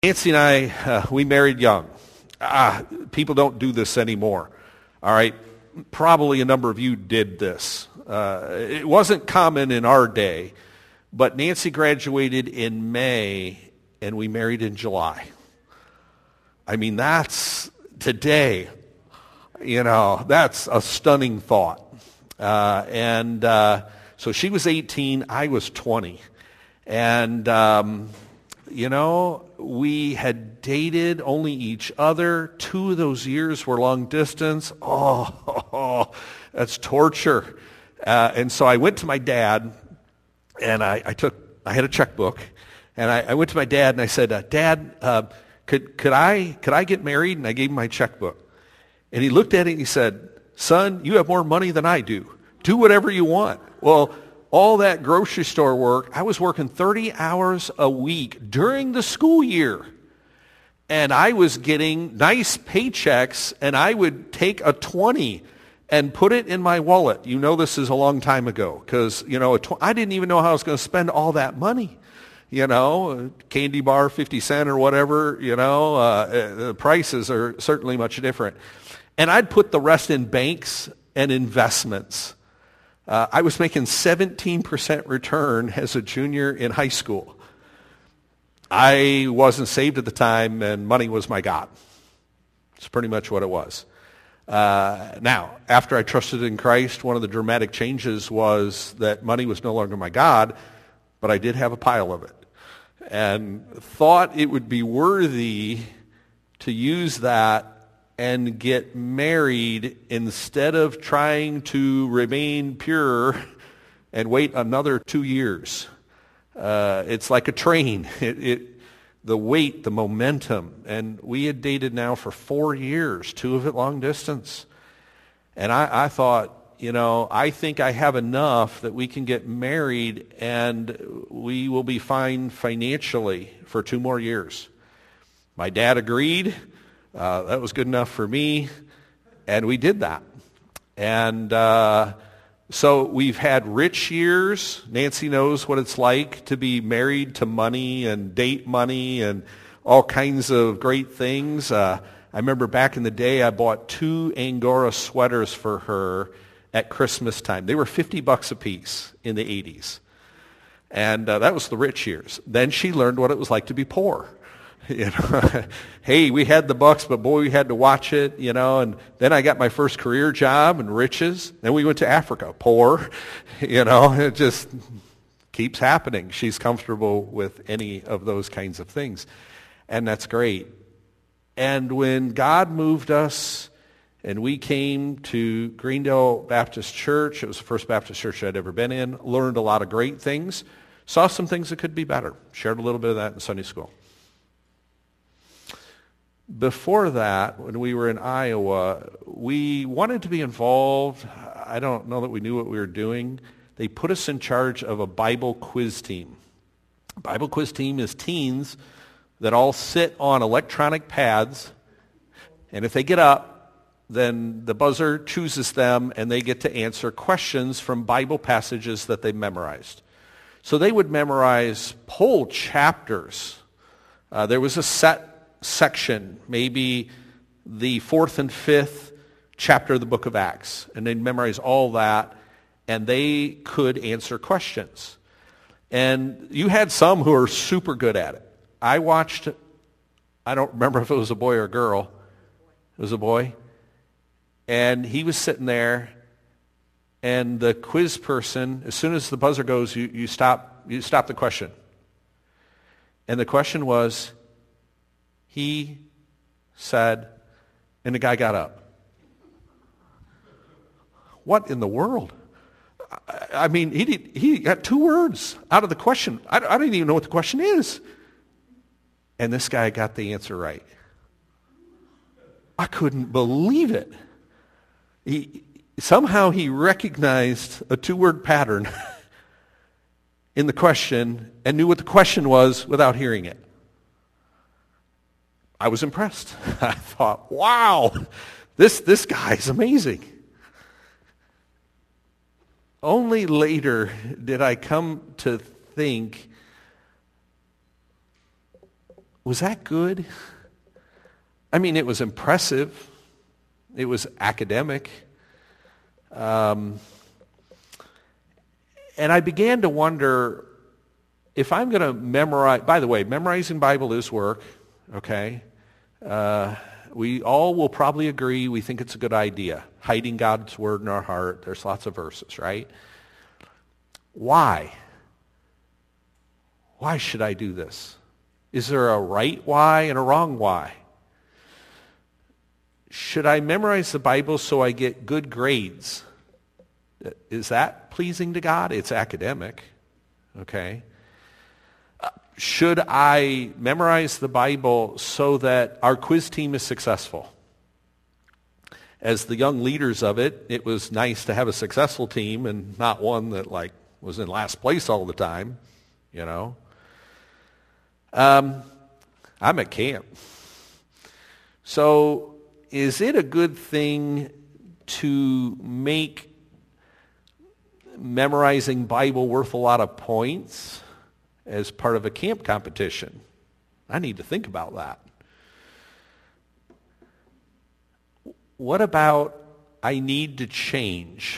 Nancy and I, we married young. People don't do this anymore. All right, probably a number of you did this. It wasn't common in our day, but Nancy graduated in May and we married in July. I mean, that's today, that's a stunning thought. So she was 18, I was 20. And, we had dated only each other. 2 of those years were long distance. Oh, that's torture. And so I went to my dad, and I had a checkbook, and I went to my dad and I said, Dad, could I get married? And I gave him my checkbook. And he looked at it and he said, Son, you have more money than I do. Do whatever you want. Well, all that grocery store work, I was working 30 hours a week during the school year. And I was getting nice paychecks, and I would take a 20 and put it in my wallet. You know this is a long time ago, because, I didn't even know how I was going to spend all that money. Candy bar, 50 cents or whatever, the prices are certainly much different. And I'd put the rest in banks and investments. I was making 17% return as a junior in high school. I wasn't saved at the time, and money was my God. It's pretty much what it was. Now, after I trusted in Christ, one of the dramatic changes was that money was no longer my God, but I did have a pile of it. And thought it would be worthy to use that and get married instead of trying to remain pure and wait another 2 years. It's like a train. The weight, the momentum. And we had dated now for 4 years, 2 of it long distance. And I thought, I think I have enough that we can get married and we will be fine financially for 2 more years. My dad agreed. That was good enough for me, and we did that. And so we've had rich years. Nancy knows what it's like to be married to money and date money and all kinds of great things. I remember back in the day I bought 2 Angora sweaters for her at Christmas time. They were $50 a piece in the 80s. And that was the rich years. Then she learned what it was like to be poor. Hey, we had the bucks, but boy, we had to watch it, and then I got my first career job and riches. Then we went to Africa, poor, it just keeps happening. She's comfortable with any of those kinds of things, and that's great. And when God moved us and we came to Greendale Baptist Church, it was the first Baptist church I'd ever been in, learned a lot of great things, saw some things that could be better, shared a little bit of that in Sunday school. Before that, when we were in Iowa, we wanted to be involved. I don't know that we knew what we were doing. They put us in charge of a Bible quiz team. A Bible quiz team is teens that all sit on electronic pads, and if they get up, then the buzzer chooses them, and they get to answer questions from Bible passages that they memorized. So they would memorize whole chapters. There was a set section, maybe the 4th and 5th chapter of the book of Acts, and they'd memorize all that, and they could answer questions. And you had some who are super good at it. I don't remember if it was a boy or a girl. It was a boy. And he was sitting there, and the quiz person, as soon as the buzzer goes, you stop the question. And the question was, he said, and the guy got up. What in the world? I mean, he got 2 words out of the question. I didn't even know what the question is. And this guy got the answer right. I couldn't believe it. Somehow he recognized a 2-word pattern in the question and knew what the question was without hearing it. I was impressed. I thought, wow, this guy's amazing. Only later did I come to think Was that good? I mean, it was impressive. It was academic. And I began to wonder, if I'm going to memorize, by the way, memorizing Bible is work, okay? We all will probably agree we think it's a good idea. Hiding God's word in our heart. There's lots of verses, right? Why? Why should I do this? Is there a right why and a wrong why? Should I memorize the Bible so I get good grades? Is that pleasing to God? It's academic, okay? Should I memorize the Bible so that our quiz team is successful? As the young leaders of it, it was nice to have a successful team and not one that was in last place all the time, you know. I'm at camp. So is it a good thing to make memorizing Bible worth a lot of points as part of a camp competition? I need to think about that. What about I need to change?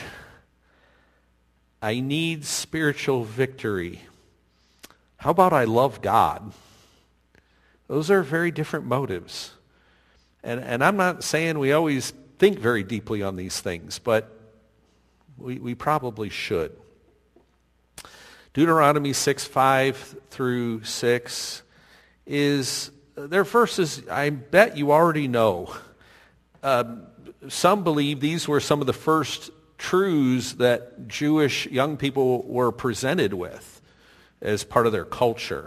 I need spiritual victory. How about I love God? Those are very different motives. And I'm not saying we always think very deeply on these things, but we probably should. Deuteronomy 6:5 through 6 is, they're verses I bet you already know. Some believe these were some of the first truths that Jewish young people were presented with as part of their culture.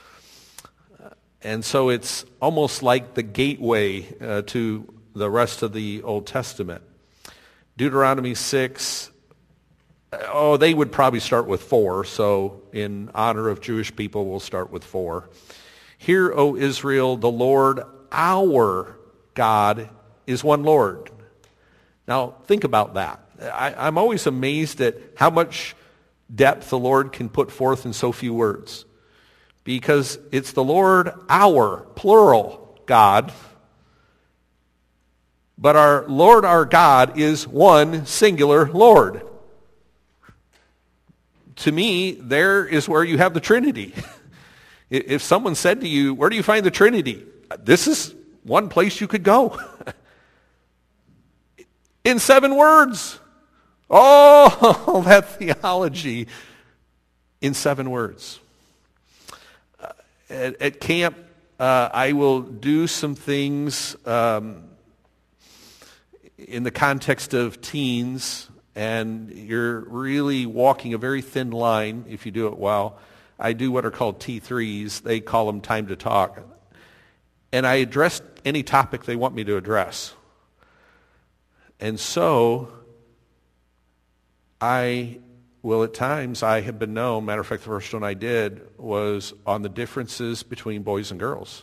And so it's almost like the gateway to the rest of the Old Testament. Deuteronomy 6, they would probably start with 4, so in honor of Jewish people, we'll start with 4. Hear, O Israel, the Lord our God is one Lord. Now, think about that. I'm always amazed at how much depth the Lord can put forth in so few words. Because it's the Lord, our, plural, God. But our Lord, our God, is one singular Lord. To me, there is where you have the Trinity. If someone said to you, where do you find the Trinity? This is one place you could go. In 7 words. Oh, that theology in 7 words. At camp, I will do some things in the context of teens, and you're really walking a very thin line if you do it well. I do what are called T3s. They call them time to talk. And I address any topic they want me to address. And so at times I have been known, matter of fact, the first one I did was on the differences between boys and girls.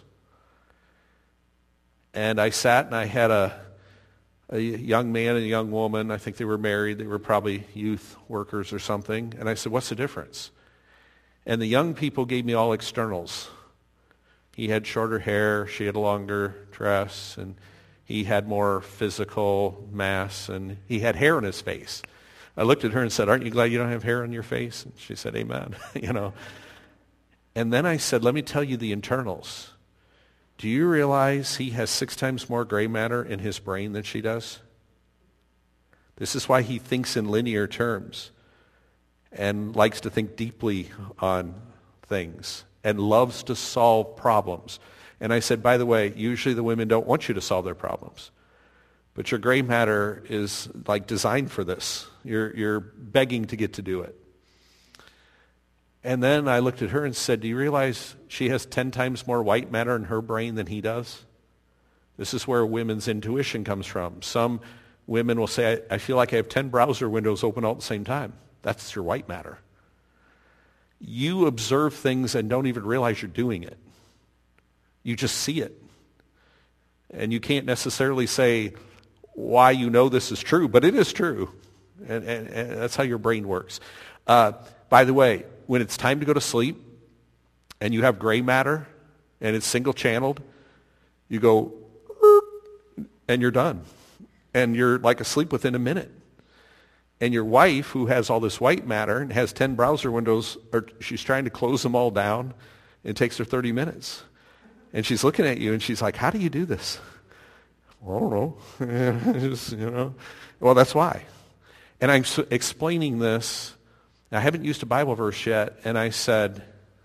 And I sat and I had a young man and a young woman. I think they were married. They were probably youth workers or something. And I said, what's the difference? And the young people gave me all externals. He had shorter hair. She had a longer dress. And he had more physical mass. And he had hair on his face. I looked at her and said, aren't you glad you don't have hair on your face? And she said, amen. And then I said, let me tell you the internals. Do you realize he has 6 times more gray matter in his brain than she does? This is why he thinks in linear terms and likes to think deeply on things and loves to solve problems. And I said, by the way, usually the women don't want you to solve their problems. But your gray matter is like designed for this. You're begging to get to do it. And then I looked at her and said, do you realize she has 10 times more white matter in her brain than he does? This is where women's intuition comes from. Some women will say, I feel like I have 10 browser windows open all at the same time. That's your white matter. You observe things and don't even realize you're doing it. You just see it. And you can't necessarily say why you know this is true, but it is true. And that's how your brain works. By the way, when it's time to go to sleep and you have gray matter and it's single-channeled, you go, and you're done. And you're like asleep within a minute. And your wife, who has all this white matter and has 10 browser windows, she's trying to close them all down. It takes her 30 minutes. And she's looking at you and she's like, how do you do this? Well, I don't know. Just, Well, that's why. And I'm explaining this. I haven't used a Bible verse yet. And I said,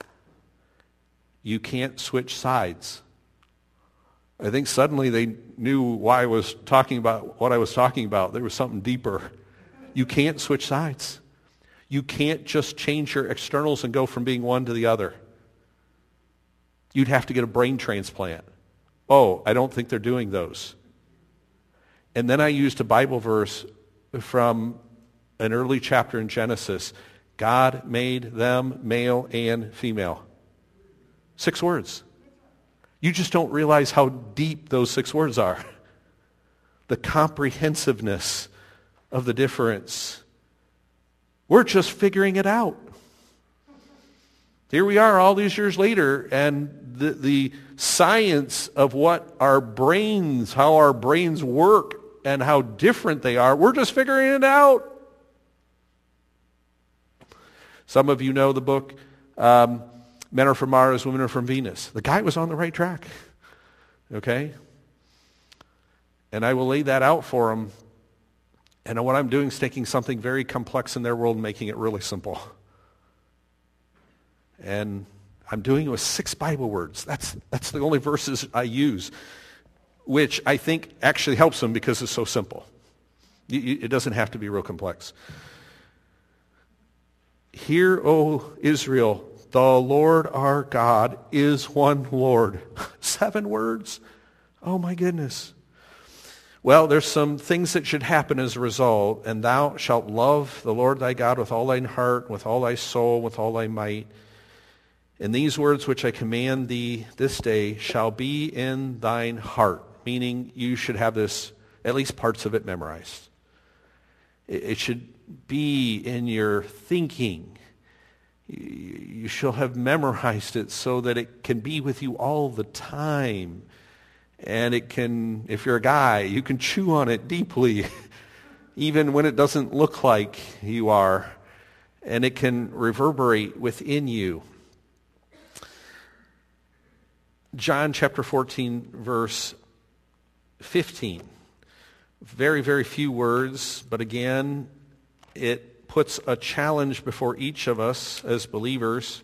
you can't switch sides. I think suddenly they knew why I was talking about what I was talking about. There was something deeper. You can't switch sides. You can't just change your externals and go from being one to the other. You'd have to get a brain transplant. Oh, I don't think they're doing those. And then I used a Bible verse from an early chapter in Genesis. God made them male and female. 6 words. You just don't realize how deep those 6 words are. The comprehensiveness of the difference. We're just figuring it out. Here we are all these years later, and the science of what our brains, how our brains work, and how different they are, we're just figuring it out. Some of you know the book, Men Are From Mars, Women Are From Venus. The guy was on the right track. Okay? And I will lay that out for him. And what I'm doing is taking something very complex in their world and making it really simple. And I'm doing it with 6 Bible words. That's the only verses I use, which I think actually helps them because it's so simple. It doesn't have to be real complex. Hear, O Israel, the Lord our God is one Lord. 7 words? Oh my goodness. Well, there's some things that should happen as a result. And thou shalt love the Lord thy God with all thine heart, with all thy soul, with all thy might. And these words which I command thee this day shall be in thine heart. Meaning you should have this, at least parts of it memorized. It should be in your thinking. You shall have memorized it so that it can be with you all the time. And it can, if you're a guy, you can chew on it deeply, even when it doesn't look like you are. And it can reverberate within you. John chapter 14, verse 15. Very, very few words, but again, it puts a challenge before each of us as believers.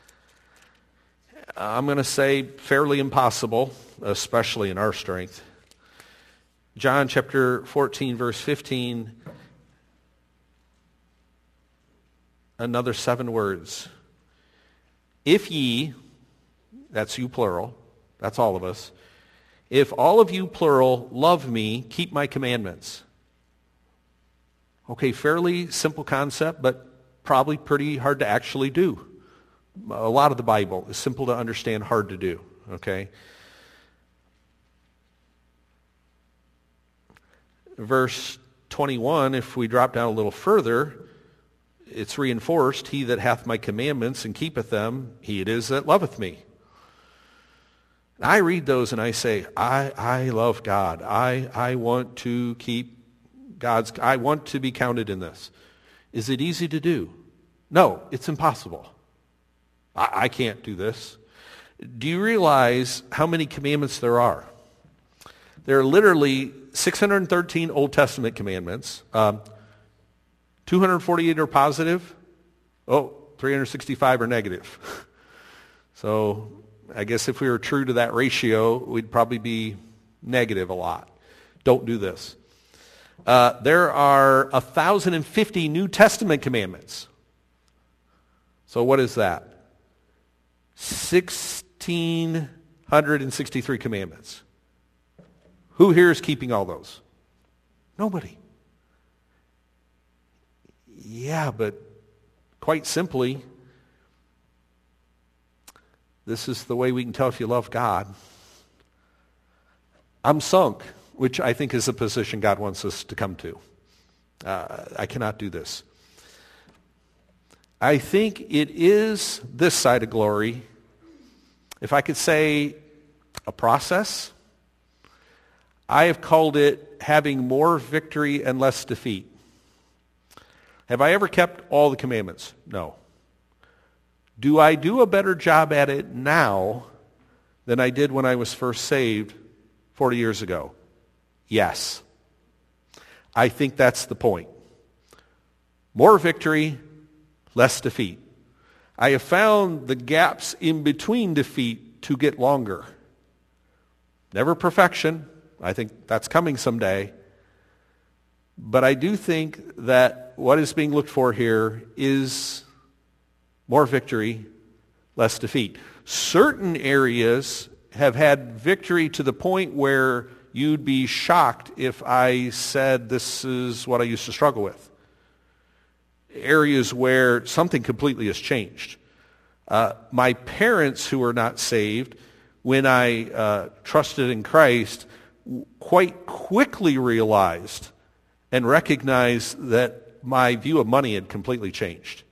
I'm going to say fairly impossible, especially in our strength. John chapter 14, verse 15, another 7 words. If ye, that's you plural, that's all of us, if all of you plural love me, keep my commandments. Okay, fairly simple concept, but probably pretty hard to actually do. A lot of the Bible is simple to understand, hard to do, okay? Verse 21, if we drop down a little further, it's reinforced, he that hath my commandments and keepeth them, he it is that loveth me. I read those and I say, I love God. I want to keep God's, I want to be counted in this. Is it easy to do? No, it's impossible. I can't do this. Do you realize how many commandments there are? There are literally 613 Old Testament commandments. 248 are positive. 365 are negative. So I guess if we were true to that ratio, we'd probably be negative a lot. Don't do this. There are 1,050 New Testament commandments. So what is that? 1,663 commandments. Who here is keeping all those? Nobody. Yeah, but quite simply, this is the way we can tell if you love God. I'm sunk, which I think is the position God wants us to come to. I cannot do this. I think it is this side of glory If I could say a process, I have called it having more victory and less defeat. Have I ever kept all the commandments? No. Do I do a better job at it now than I did when I was first saved 40 years ago? Yes. I think that's the point. More victory, less defeat. I have found the gaps in between defeat to get longer. Never perfection. I think that's coming someday. But I do think that what is being looked for here is more victory, less defeat. Certain areas have had victory to the point where you'd be shocked if I said this is what I used to struggle with. Areas where something completely has changed. My parents who are not saved, when I trusted in Christ, quite quickly realized and recognized that my view of money had completely changed,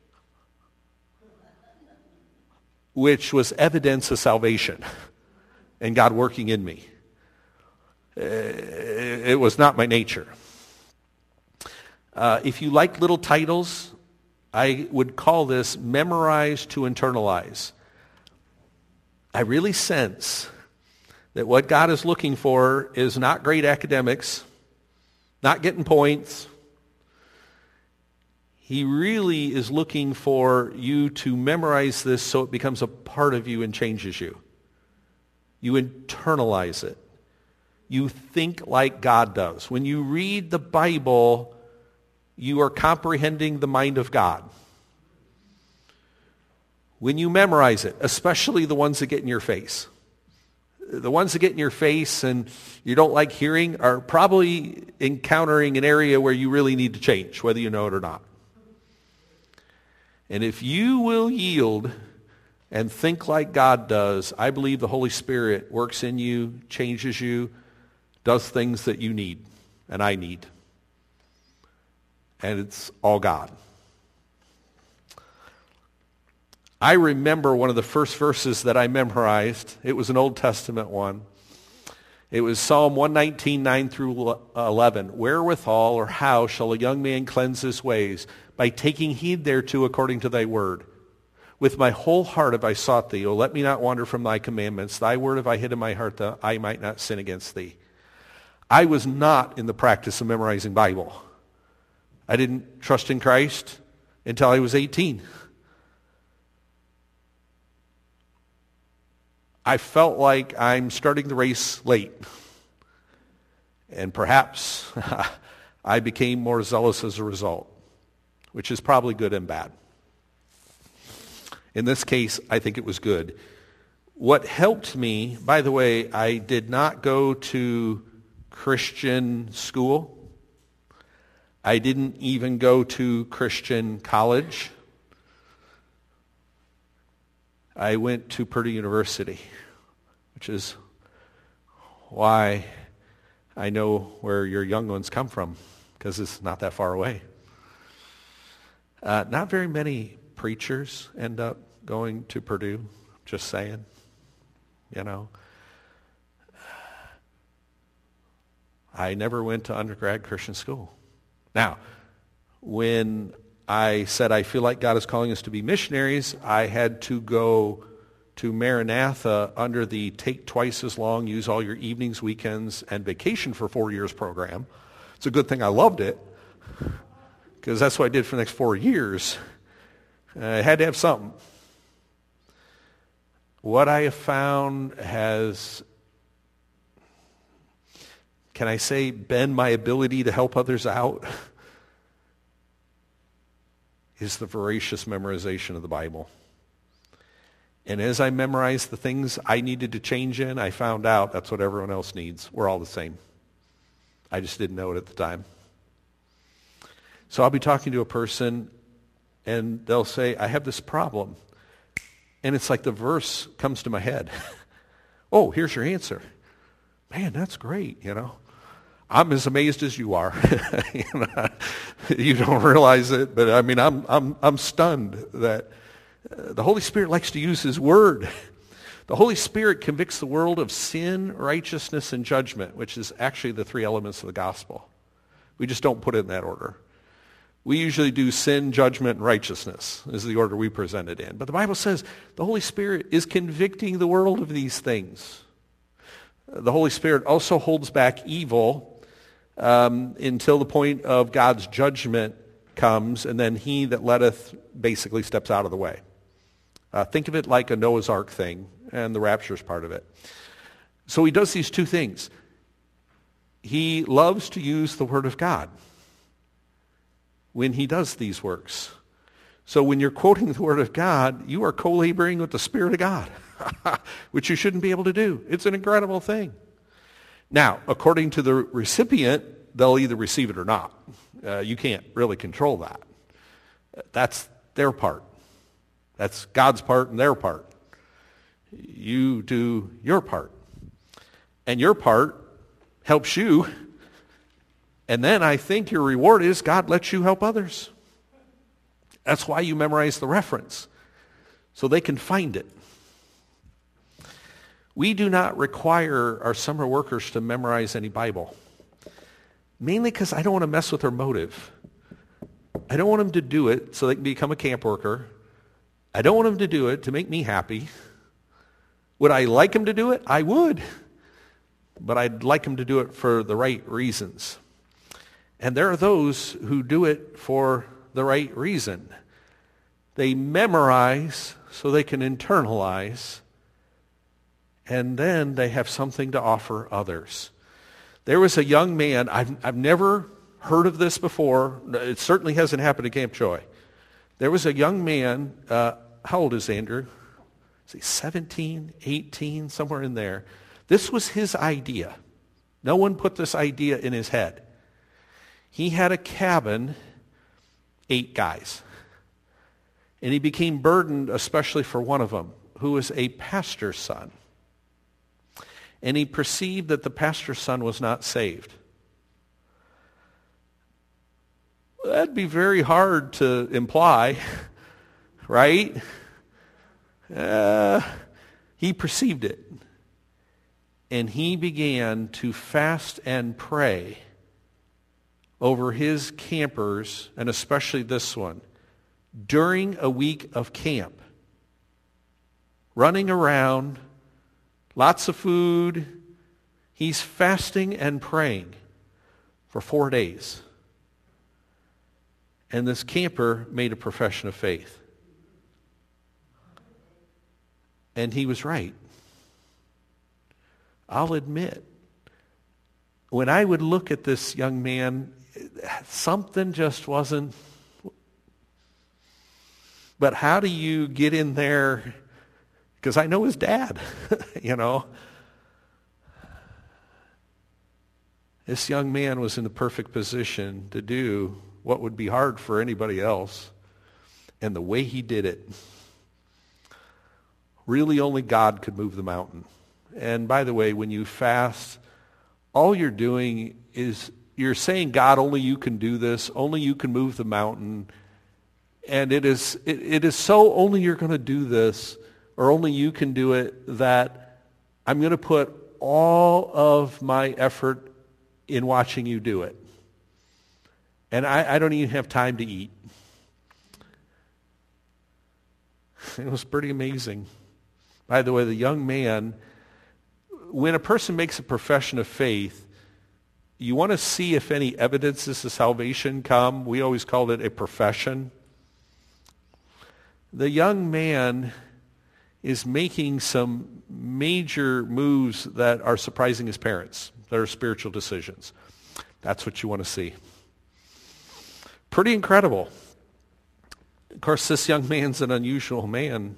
which was evidence of salvation and God working in me. It was not my nature. If you like little titles, I would call this memorize to internalize. I really sense that what God is looking for is not great academics, not getting points. He really is looking for you to memorize this so it becomes a part of you and changes you. You internalize it. You think like God does. When you read the Bible, you are comprehending the mind of God. When you memorize it, especially the ones that get in your face. The ones that get in your face and you don't like hearing are probably encountering an area where you really need to change, whether you know it or not. And if you will yield and think like God does, I believe the Holy Spirit works in you, changes you, does things that you need and I need. And it's all God. I remember one of the first verses that I memorized. It was an Old Testament one. It was Psalm 119, 9 through 11. Wherewithal or how shall a young man cleanse his ways? By taking heed thereto according to thy word. With my whole heart have I sought thee. O let me not wander from thy commandments. Thy word have I hid in my heart that I might not sin against thee. I was not in the practice of memorizing Bible. I didn't trust in Christ until I was 18. I felt like I'm starting the race late. And perhaps I became more zealous as a result, which is probably good and bad. In this case, I think it was good. What helped me, by the way, I did not go to Christian school. I didn't even go to Christian college. I went to Purdue University, which is why I know where your young ones come from, because it's not that far away. Not very many preachers end up going to Purdue, just saying, you know. I never went to undergrad Christian school. Now, when I said I feel like God is calling us to be missionaries, I had to go to Maranatha under the take twice as long, use all your evenings, weekends, and vacation for 4 years program. It's a good thing I loved it, because that's what I did for the next 4 years. I had to have something. What I have found has, can I say, been my ability to help others out, is the voracious memorization of the Bible. And as I memorized the things I needed to change in, I found out that's what everyone else needs. We're all the same. I just didn't know it at the time. So I'll be talking to a person, and they'll say, I have this problem. And it's like the verse comes to my head. Oh, here's your answer. Man, that's great, you know. I'm as amazed as you are. You don't realize it, but I mean, I'm stunned that the Holy Spirit likes to use His Word. The Holy Spirit convicts the world of sin, righteousness, and judgment, which is actually the three elements of the gospel. We just don't put it in that order. We usually do sin, judgment, and righteousness is the order we present it in. But the Bible says the Holy Spirit is convicting the world of these things. The Holy Spirit also holds back evil until the point of God's judgment comes, and then he that letteth basically steps out of the way. Think of it like a Noah's Ark thing, and the rapture is part of it. So he does these two things. He loves to use the Word of God when he does these works. So when you're quoting the Word of God, you are co-laboring with the Spirit of God, which you shouldn't be able to do. It's an incredible thing. Now, according to the recipient, they'll either receive it or not. You can't really control that. That's their part. That's God's part and their part. You do your part. And your part helps you. And then I think your reward is God lets you help others. That's why you memorize the reference, so they can find it. We do not require our summer workers to memorize any Bible, mainly because I don't want to mess with their motive. I don't want them to do it so they can become a camp worker. I don't want them to do it to make me happy. Would I like them to do it? I would. But I'd like them to do it for the right reasons. And there are those who do it for the right reason. They memorize so they can internalize, and then they have something to offer others. There was a young man, I've never heard of this before. It certainly hasn't happened at Camp Joy. There was a young man, how old is Andrew? Is he 17, 18, somewhere in there? This was his idea. No one put this idea in his head. He had a cabin, 8 guys. And he became burdened especially for one of them, who was a pastor's son. And he perceived that the pastor's son was not saved. Well, that'd be very hard to imply, right? He perceived it. And he began to fast and pray over his campers, and especially this one, during a week of camp. Running around, lots of food. He's fasting and praying for 4 days. And this camper made a profession of faith. And he was right. I'll admit, when I would look at this young man, something just wasn't. But how do you get in there? Because I know his dad, you know. This young man was in the perfect position to do what would be hard for anybody else. And the way he did it, really only God could move the mountain. And by the way, when you fast, all you're doing is you're saying, God, only you can do this. Only you can move the mountain. And it is so only you're going to do this, or only you can do it, that I'm going to put all of my effort in watching you do it. And I don't even have time to eat. It was pretty amazing. By the way, the young man, when a person makes a profession of faith, you want to see if any evidences of salvation come. We always called it a profession. The young man is making some major moves that are surprising his parents. That are spiritual decisions. That's what you want to see. Pretty incredible. Of course, this young man's an unusual man.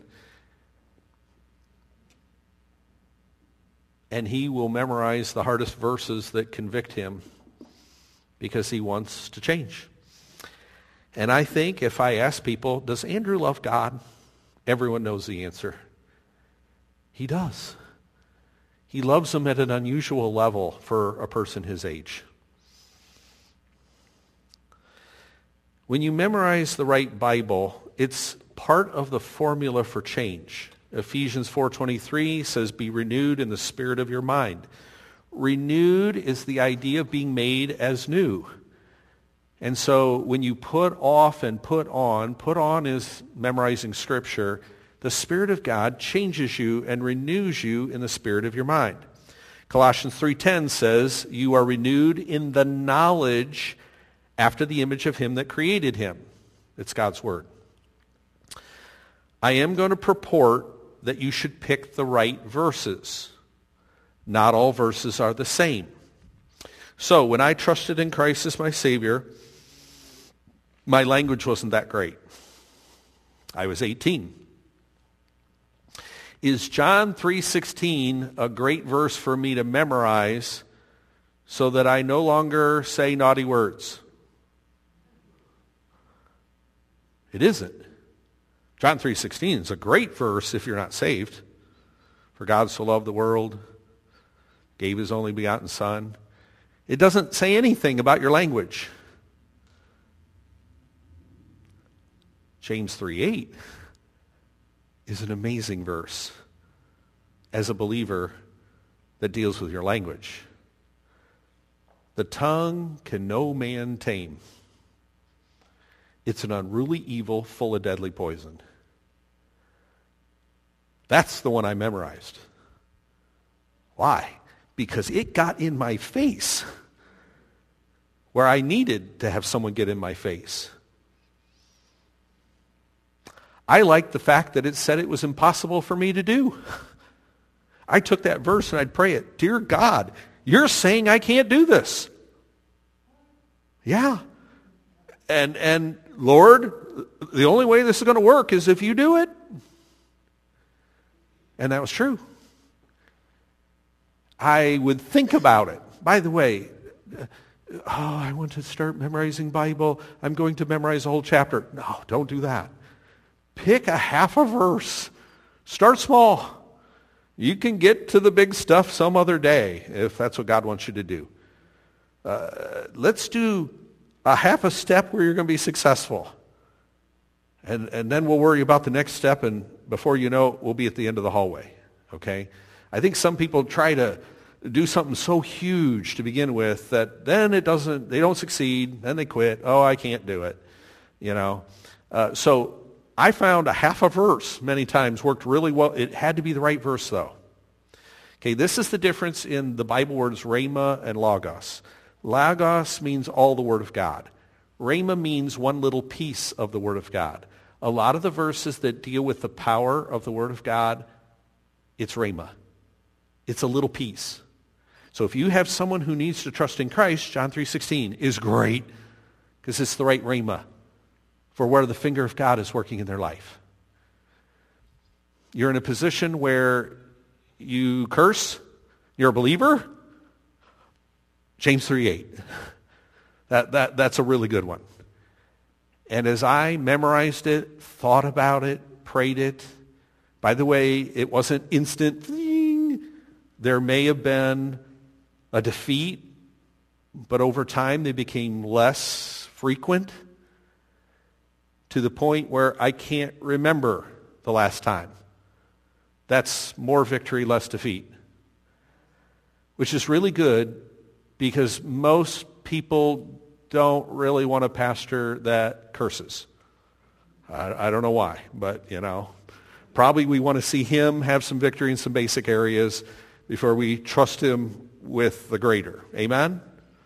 And he will memorize the hardest verses that convict him because he wants to change. And I think if I ask people, does Andrew love God? Everyone knows the answer. He does. He loves him at an unusual level for a person his age. When you memorize the right Bible, it's part of the formula for change. Ephesians 4:23 says, be renewed in the spirit of your mind. Renewed is the idea of being made as new. And so when you put off and put on is memorizing Scripture, the Spirit of God changes you and renews you in the spirit of your mind. Colossians 3:10 says, you are renewed in the knowledge after the image of him that created him. It's God's word. I am going to purport that you should pick the right verses. Not all verses are the same. So when I trusted in Christ as my Savior, my language wasn't that great. I was 18. Is John 3:16 a great verse for me to memorize so that I no longer say naughty words? It isn't. John 3:16 is a great verse if you're not saved. For God so loved the world, gave his only begotten Son. It doesn't say anything about your language. James 3:8 is an amazing verse as a believer that deals with your language. The tongue can no man tame. It's an unruly evil full of deadly poison. That's the one I memorized. Why? Because it got in my face where I needed to have someone get in my face. I liked the fact that it said it was impossible for me to do. I took that verse and I'd pray it. Dear God, you're saying I can't do this. Yeah. And Lord, the only way this is going to work is if you do it. And that was true. I would think about it. By the way, I want to start memorizing Bible. I'm going to memorize a whole chapter. No, don't do that. Pick a half a verse. Start small. You can get to the big stuff some other day if that's what God wants you to do. Let's do a half a step where you're going to be successful. And then we'll worry about the next step, and before you know it, we'll be at the end of the hallway. Okay? I think some people try to do something so huge to begin with that then they don't succeed, then they quit. Oh, I can't do it. You know? So I found a half a verse many times worked really well. It had to be the right verse, though. Okay, this is the difference in the Bible words rhema and logos. Logos means all the Word of God. Rhema means one little piece of the Word of God. A lot of the verses that deal with the power of the Word of God, it's rhema. It's a little piece. So if you have someone who needs to trust in Christ, John 3:16 is great because it's the right rhema for where the finger of God is working in their life. You're in a position where you curse, you're a believer, James 3:8. That's a really good one. And as I memorized it, thought about it, prayed it, by the way, it wasn't instant. There may have been a defeat, but over time they became less frequent to the point where I can't remember the last time. That's more victory, less defeat, which is really good because most people don't really want a pastor that curses. I don't know why, but, probably we want to see him have some victory in some basic areas before we trust him with the greater. Amen?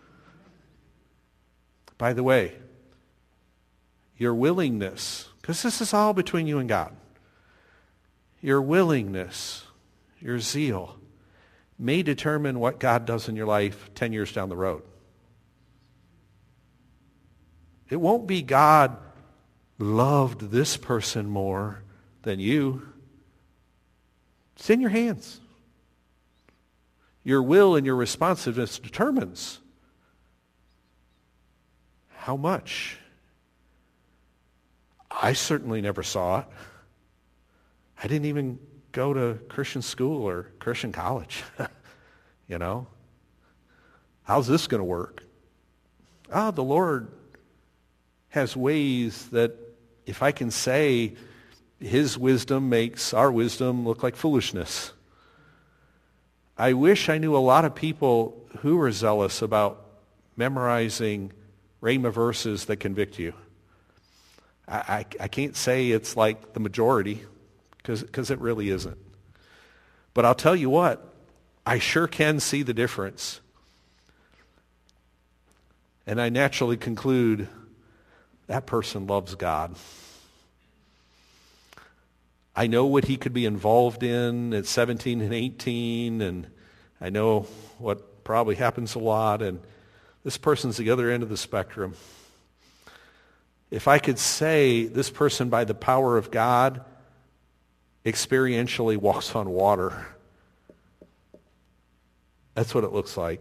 By the way, your willingness, because this is all between you and God, your willingness, your zeal, may determine what God does in your life 10 years down the road. It won't be God loved this person more than you. It's in your hands. Your will and your responsiveness determines how much. I certainly never saw it. I didn't even go to Christian school or Christian college. How's this going to work? The Lord has ways that if I can say, his wisdom makes our wisdom look like foolishness. I wish I knew a lot of people who were zealous about memorizing rhema verses that convict you. I can't say it's like the majority, because it really isn't. But I'll tell you what, I sure can see the difference. And I naturally conclude that person loves God. I know what he could be involved in at 17 and 18, and I know what probably happens a lot, and this person's the other end of the spectrum. If I could say this person, by the power of God, experientially walks on water, that's what it looks like.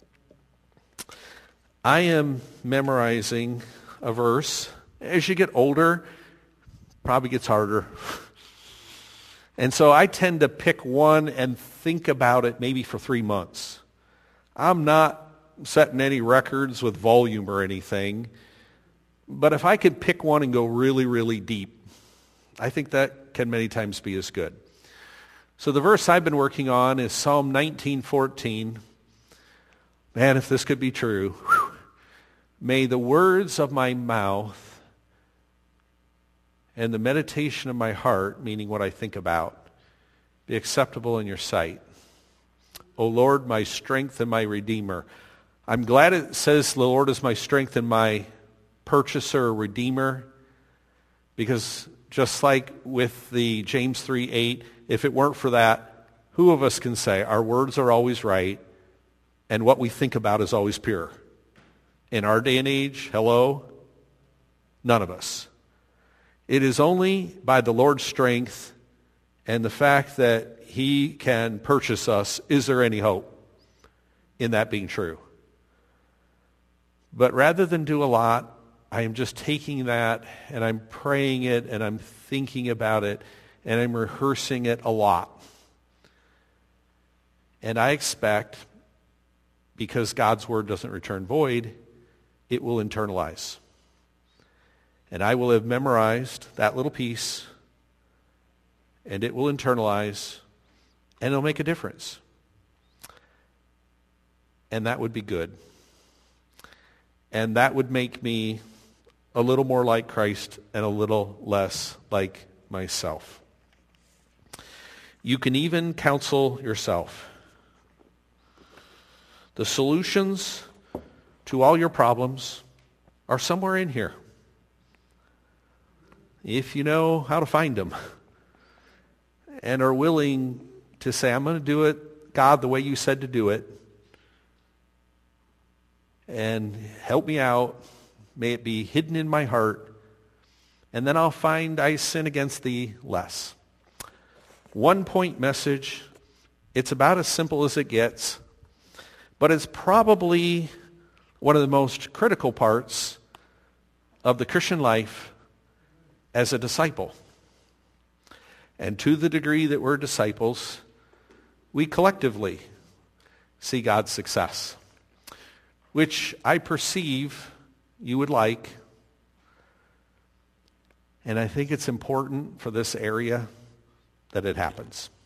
I am memorizing a verse. As you get older, probably gets harder. And so I tend to pick one and think about it maybe for 3 months. I'm not setting any records with volume or anything, but if I could pick one and go really, really deep, I think that can many times be as good. So the verse I've been working on is Psalm 19:14. Man, if this could be true. Whew. May the words of my mouth and the meditation of my heart, meaning what I think about, be acceptable in your sight. O Lord, my strength and my redeemer. I'm glad it says the Lord is my strength and my purchaser or redeemer, because just like with the James 3:8, if it weren't for that, who of us can say our words are always right and what we think about is always pure? In our day and age, hello? None of us. It is only by the Lord's strength and the fact that he can purchase us, is there any hope in that being true? But rather than do a lot, I am just taking that and I'm praying it and I'm thinking about it and I'm rehearsing it a lot. And I expect, because God's word doesn't return void, it will internalize. And I will have memorized that little piece, and it will internalize, and it'll make a difference. And that would be good. And that would make me a little more like Christ and a little less like myself. You can even counsel yourself. The solutions to all your problems are somewhere in here, if you know how to find them and are willing to say, I'm going to do it, God, the way you said to do it, and help me out. May it be hidden in my heart, and then I'll find I sin against thee less. 1-point message. It's about as simple as it gets, but it's probably one of the most critical parts of the Christian life as a disciple. And to the degree that we're disciples, we collectively see God's success, which I perceive you would like. And I think it's important for this area that it happens.